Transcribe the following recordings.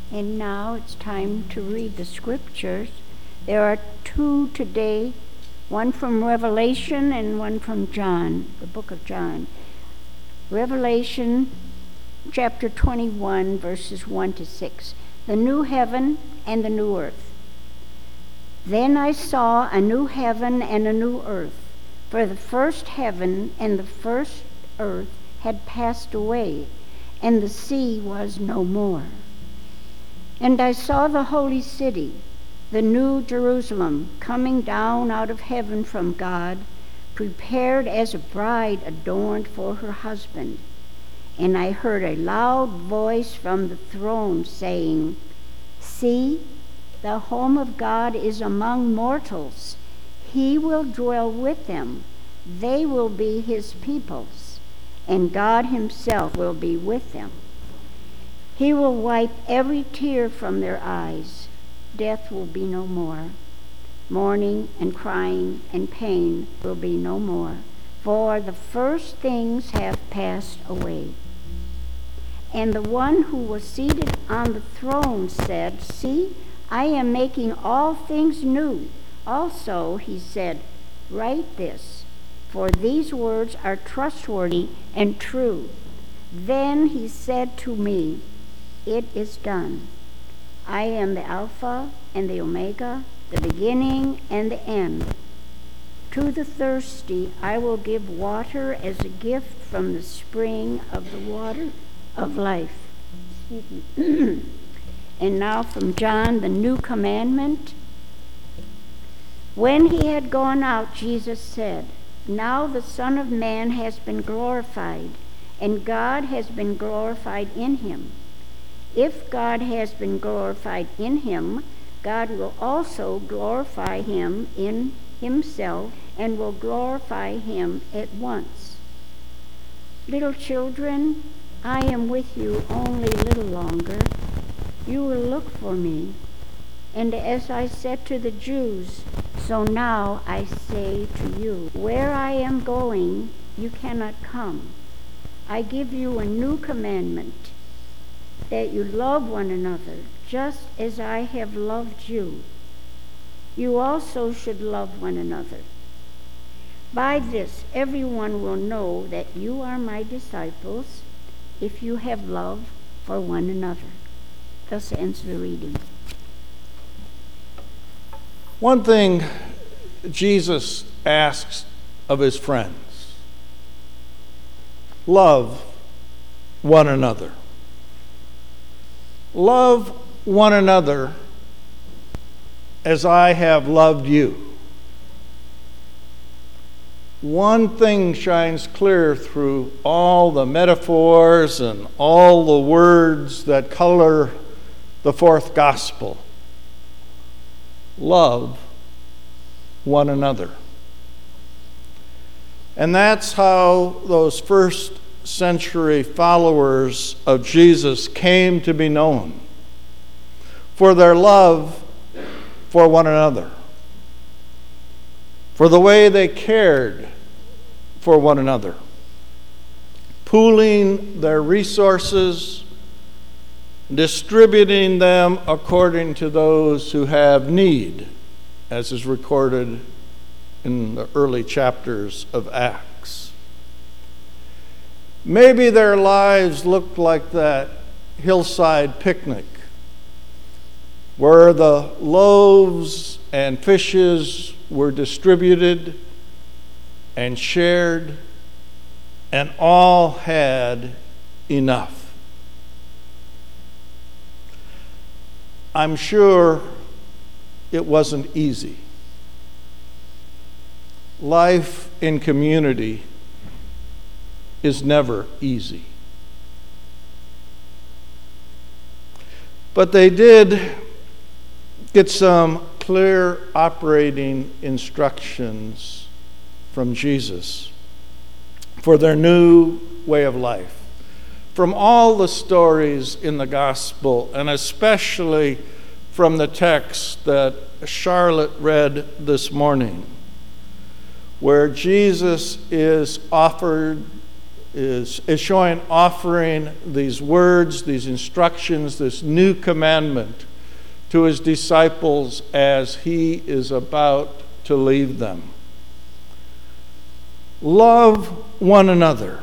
And now it's time to read the scriptures. There are two today, one from Revelation and one from John, the book of John. Revelation chapter 21, verses 1 to 6. The new heaven and the new earth. Then I saw a new heaven and a new earth, for the first heaven and the first earth had passed away, and the sea was no more. And I saw the holy city, the new Jerusalem, coming down out of heaven from God, prepared as a bride adorned for her husband. And I heard a loud voice from the throne saying, "See, the home of God is among mortals. He will dwell with them. They will be his peoples, and God himself will be with them. He will wipe every tear from their eyes. Death will be no more. Mourning and crying and pain will be no more, for the first things have passed away." And the one who was seated on the throne said, "See, I am making all things new." Also, he said, "Write this, for these words are trustworthy and true." Then he said to me, "It is done. I am the Alpha and the Omega, the beginning and the end. To the thirsty I will give water as a gift from the spring of the water of life." And now from John, the new commandment. When he had gone out, Jesus said, "Now the Son of Man has been glorified, and God has been glorified in him. If God has been glorified in him, God will also glorify him in himself and will glorify him at once. Little children, I am with you only a little longer. You will look for me. And as I said to the Jews, so now I say to you, where I am going, you cannot come. I give you a new commandment, that you love one another, just as I have loved you. You also should love one another. By this, everyone will know that you are my disciples, if you have love for one another." Thus ends the reading. One thing Jesus asks of his friends: love one another. Love one another as I have loved you. One thing shines clear through all the metaphors and all the words that color the fourth gospel: love one another. And that's how those first century followers of Jesus came to be known, for their love for one another, for the way they cared for one another, pooling their resources, distributing them according to those who have need, as is recorded in the early chapters of Acts. Maybe their lives looked like that hillside picnic where the loaves and fishes were distributed and shared, and all had enough. I'm sure it wasn't easy. Life in community is never easy. But they did get some clear operating instructions from Jesus for their new way of life. From all the stories in the gospel, and especially from the text that Charlotte read this morning, where Jesus is offered is showing, offering these words, these instructions, this new commandment to his disciples as he is about to leave them. Love one another.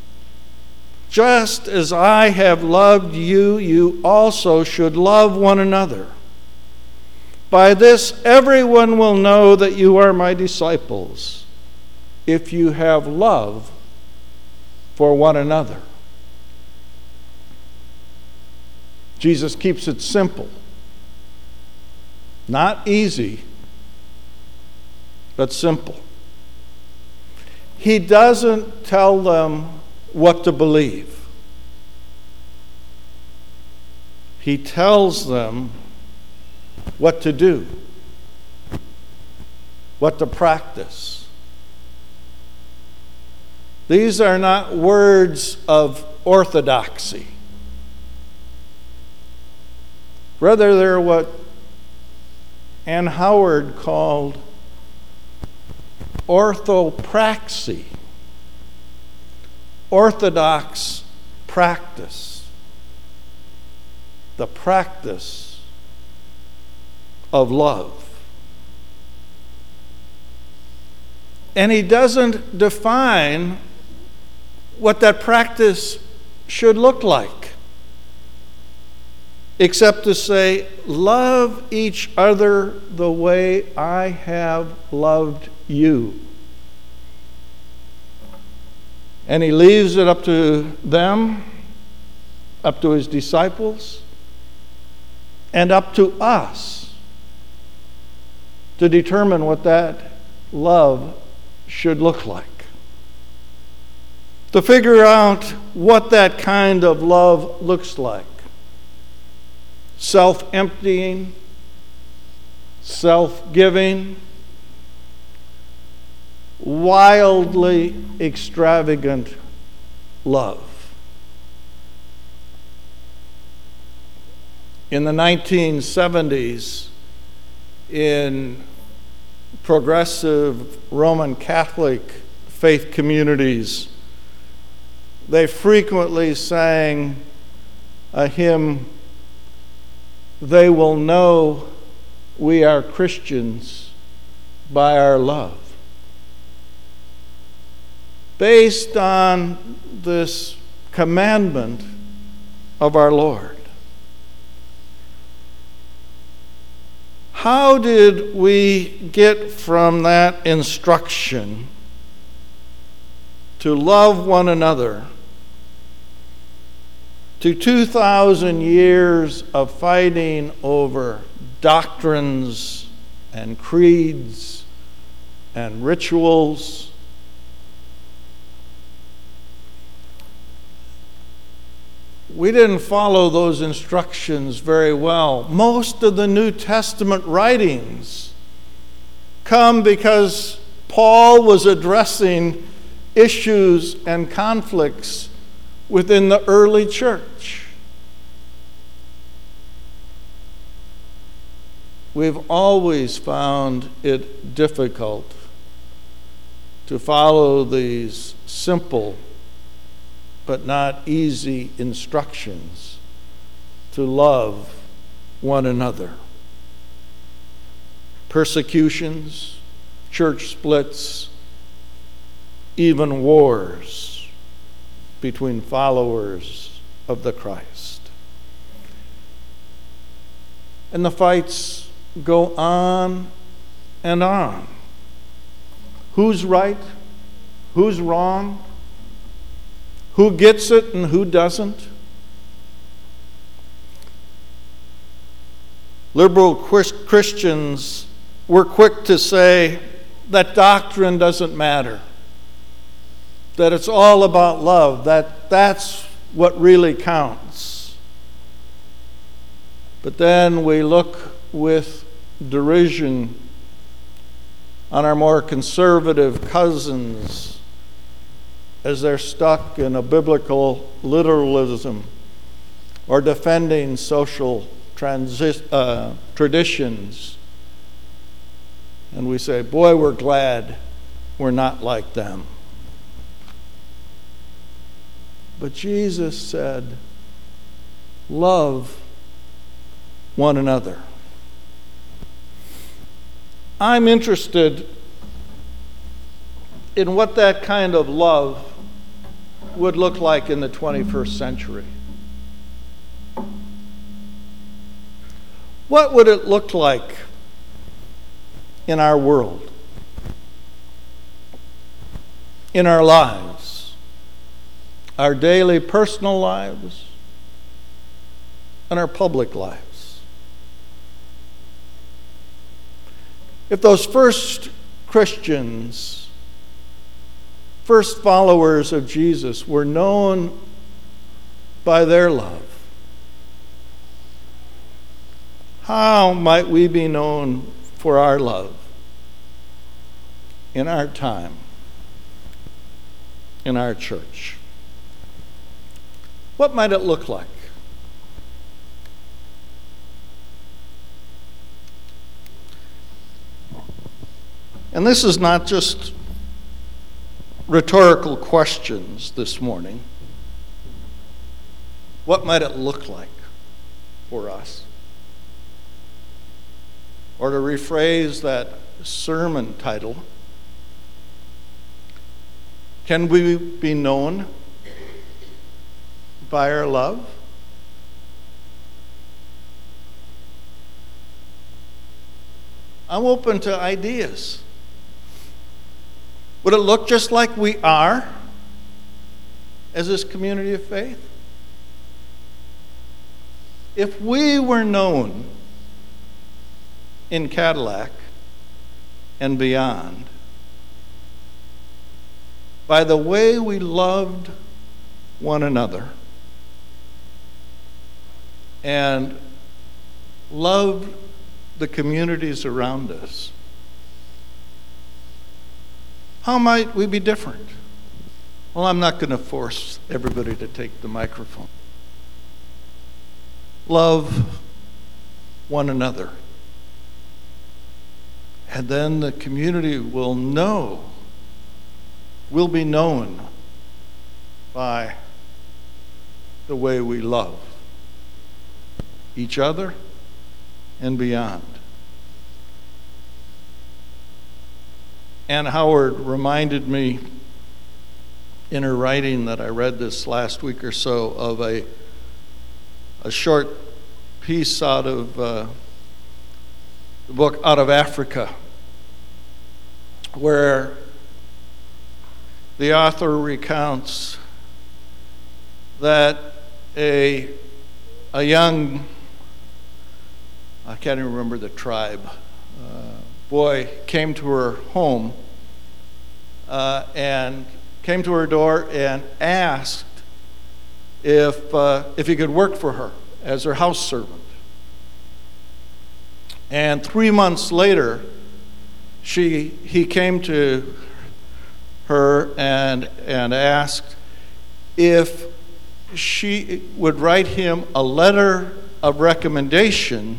Just as I have loved you, you also should love one another. By this, everyone will know that you are my disciples, if you have love for one another. Jesus keeps it simple. Not easy, but simple. He doesn't tell them what to believe. He tells them what to do, what to practice. These are not words of orthodoxy. Rather, they're what Ann Howard called orthopraxy, orthodox practice, the practice of love. And he doesn't define what that practice should look like, except to say, love each other the way I have loved you. And he leaves it up to them, up to his disciples, and up to us to determine what that love should look like. To figure out what that kind of love looks like. Self-emptying, self-giving, wildly extravagant love. In the 1970s, in progressive Roman Catholic faith communities, they frequently sang a hymn, "They will know we are Christians by our love," based on this commandment of our Lord. How did we get from that instruction to love one another to 2,000 years of fighting over doctrines and creeds and rituals? We didn't follow those instructions very well. Most of the New Testament writings come because Paul was addressing issues and conflicts within the early church. We've always found it difficult to follow these simple but not easy instructions to love one another. Persecutions, church splits, even wars between followers of the Christ. And the fights go on and on. Who's right? Who's wrong? Who gets it and who doesn't? Liberal Christians were quick to say that doctrine doesn't matter, that it's all about love, that's what really counts. But then we look with derision on our more conservative cousins as they're stuck in a biblical literalism or defending social traditions. And we say, boy, we're glad we're not like them. But Jesus said, love one another. I'm interested in what that kind of love would look like in the 21st century. What would it look like in our world, in our lives, our daily personal lives, and our public lives? If those first Christians, first followers of Jesus, were known by their love, how might we be known for our love in our time, in our church? What might it look like? And this is not just rhetorical questions this morning. What might it look like for us? Or to rephrase that sermon title, can we be known by our love? I'm open to ideas. Would it look just like we are as this community of faith? If we were known in Cadillac and beyond by the way we loved one another and loved the communities around us, how might we be different? Well, I'm not going to force everybody to take the microphone. Love one another. And then the community will be known by the way we love each other and beyond. Ann Howard reminded me in her writing that I read this last week or so of a short piece out of the book Out of Africa, where the author recounts that a young, I can't even remember the tribe, boy came to her home and came to her door and asked if he could work for her as her house servant. And 3 months later, he came to her and asked if she would write him a letter of recommendation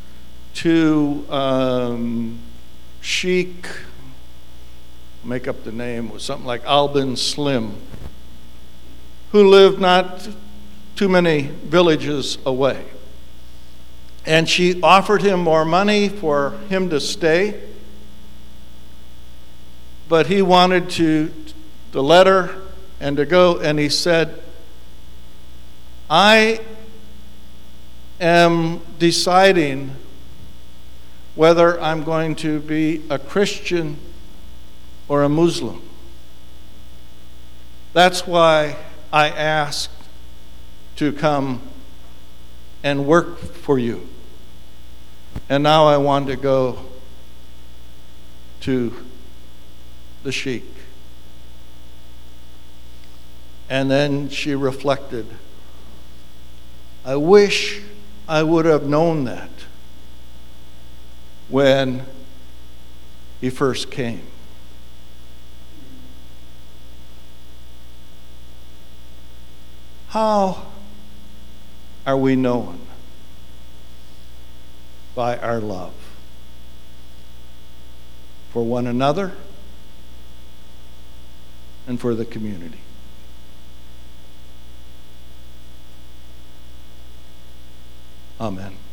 to Sheikh, make up the name, was something like Albin Slim, who lived not too many villages away. And she offered him more money for him to stay, but he wanted the letter and to go, and he said, I am deciding whether I'm going to be a Christian or a Muslim. That's why I asked to come and work for you. And now I want to go to the sheikh. And then she reflected, I wish I would have known that when he first came. How are we known? By our love for one another and for the community. Amen.